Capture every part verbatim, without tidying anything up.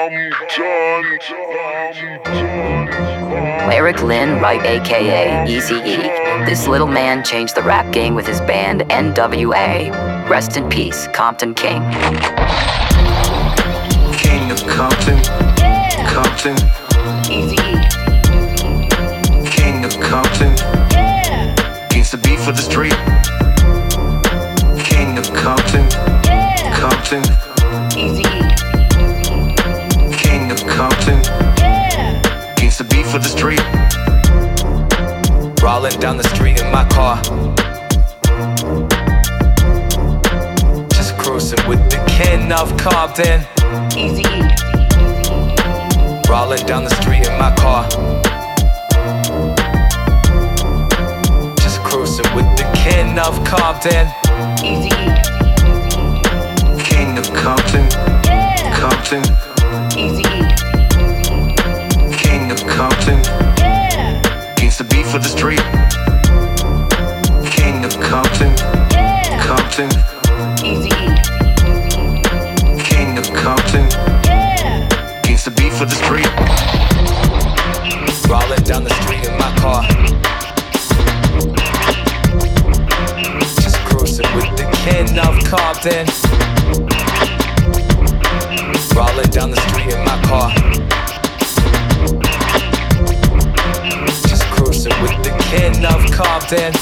Eric Lynn Wright, aka Eazy-E. This little man changed the rap game with his band N W A. Rest in peace, Compton King. King of Compton, Compton. Eazy-E. King of Compton, against the beat for the street. King of Compton, Compton. Eazy-E. King of Compton, against the beat for the street. Rolling down the street in my car, just cruising with the king of Compton. Eazy-E. Rolling down the street in my car, just cruising with the king of Compton. Eazy-E. King of Compton, Compton. Eazy-E. King of Compton, against the beat for the street. King of Compton, Compton. Eazy-E. King of Compton, against the beat for the street. Rolling down the street in my car, just cruising with the king of Compton. Rolling down the street in my car, just cruising with the king of Compton.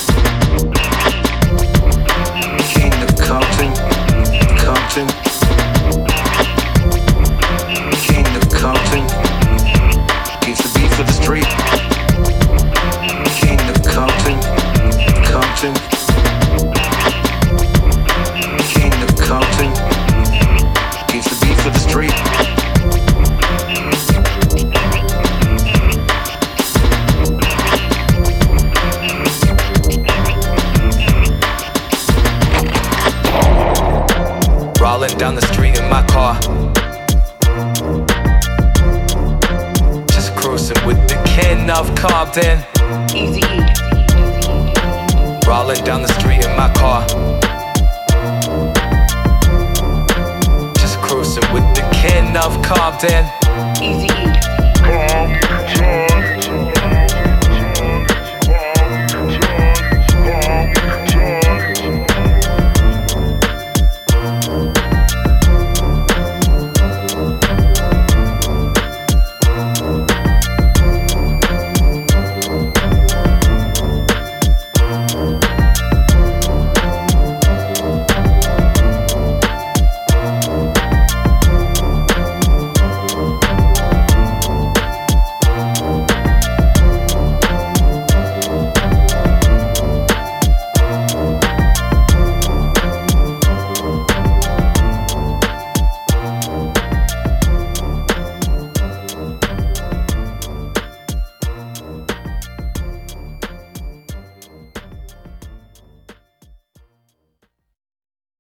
King of Compton, Compton. King of Compton, against the beat for the street. King of Compton, Compton. King of Compton, against the beat for the street. Rolling down the street in my car, just cruising with the king of Compton. Eazy-E. Rolling down the street in my car, just cruising with the king of Compton. Eazy-E.